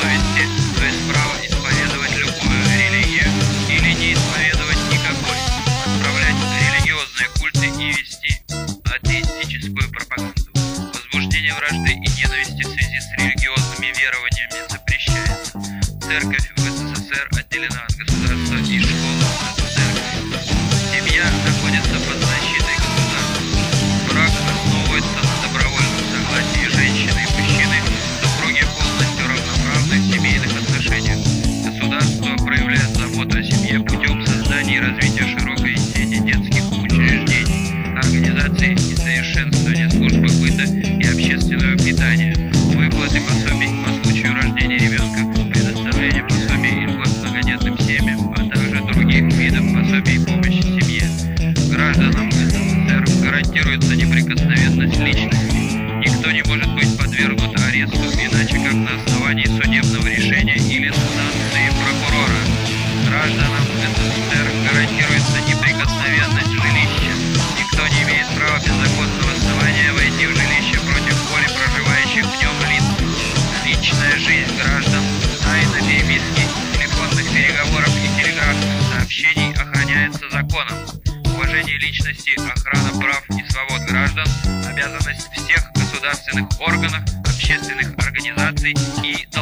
совести, то есть право исповедовать любую религию или не исповедовать никакой, отправлять религиозные культы и вести атеистическую пропаганду. Возбуждение вражды и ненависти в связи с религиозными верованиями запрещается. Церковь в СССР отделена от государства и школа от церкви. Семья находится под защитой государства. Брак основывается на добровольном согласии женщины и мужчины, супруги полностью равноправны в семейных отношениях. Государство проявляет заботу о семье путем создания и развития широкой сети детских учреждений, организации и совершенствования службы быта и общественного питания, выплаты пособий по случаю рождения ребенка, предоставление пособий и льгот многодетным семьям, а также других видов пособий и помощи семье. Гражданам СССР гарантируется неприкосновенность личности. Никто не может быть подвергнут аресту, иначе как на основании судебного решения или санкции прокурора. Гражданам СССР гарантируется неприкосновенность жилища. Никто не имеет права без законного основания войти в жилище против воли проживающих в нем лиц. Личная жизнь граждан, тайна переписки, телефонных переговоров и телеграфных сообщений охраняется законом. Уважение личности, охрана прав и свобод граждан – обязанность всех государственных органов, общественных организаций и